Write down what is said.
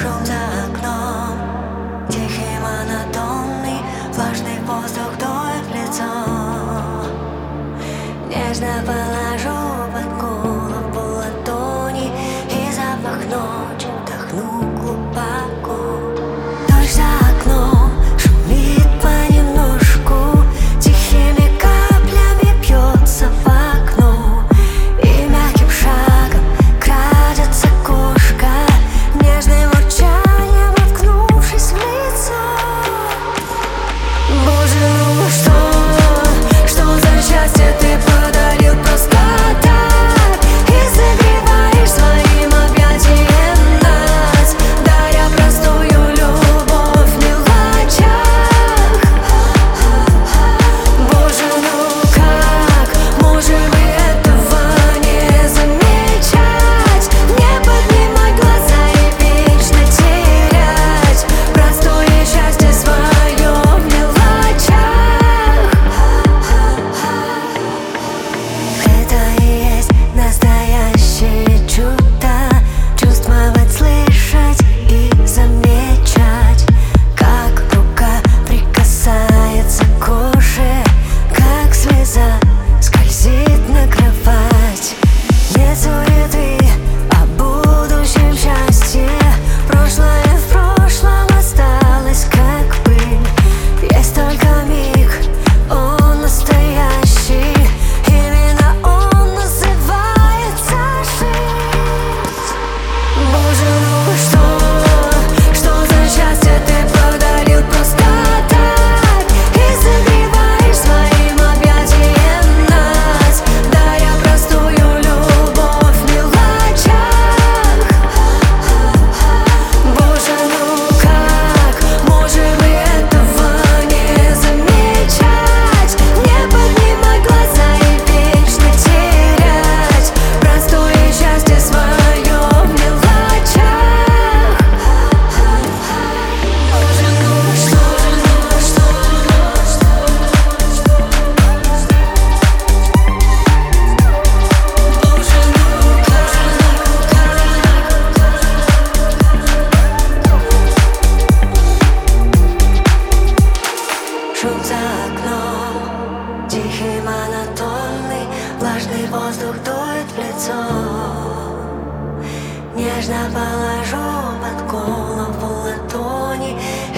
Шум за окном, тихий, монотонный, влажный воздух дует в лицо. Нежно положу под голову ладони, и запах ночи вдохну глубоко. Дождь за окном шумит понемножку, тихими каплями бьется в окно, и мягким шагом крадется кошка, нежным урчанием уткнувшись в лицо. Боже, ну что за счастье ты подарил просто так, и согреваешь своим объятием нас, даря простую любовь в мелочах. Боже, ну как можем мы этого не замечать, не поднимать глаза и вечно терять простое счастье свое в мелочах. Это и есть настоящее чудо, чувствовать, слышать и замечать, как рука прикасается к коже, как слеза скользит на кровать. Нет суеты о будущем счастье, прошлое в прошлом осталось как пыль. Есть только миг, он настоящий, именно он называется жизнь. Боже, ну что за счастье ты подарил просто так, и согреваешь своим объятием нас, даря простую любовь в мелочах. Боже, ну как можем мы этого не замечать, не поднимать глаза и вечно терять простое счастье свое в мелочах. Боже, ну что Шум за окном, тихий, монотонный, влажный воздух дует в лицо. Нежно положу под голову ладони,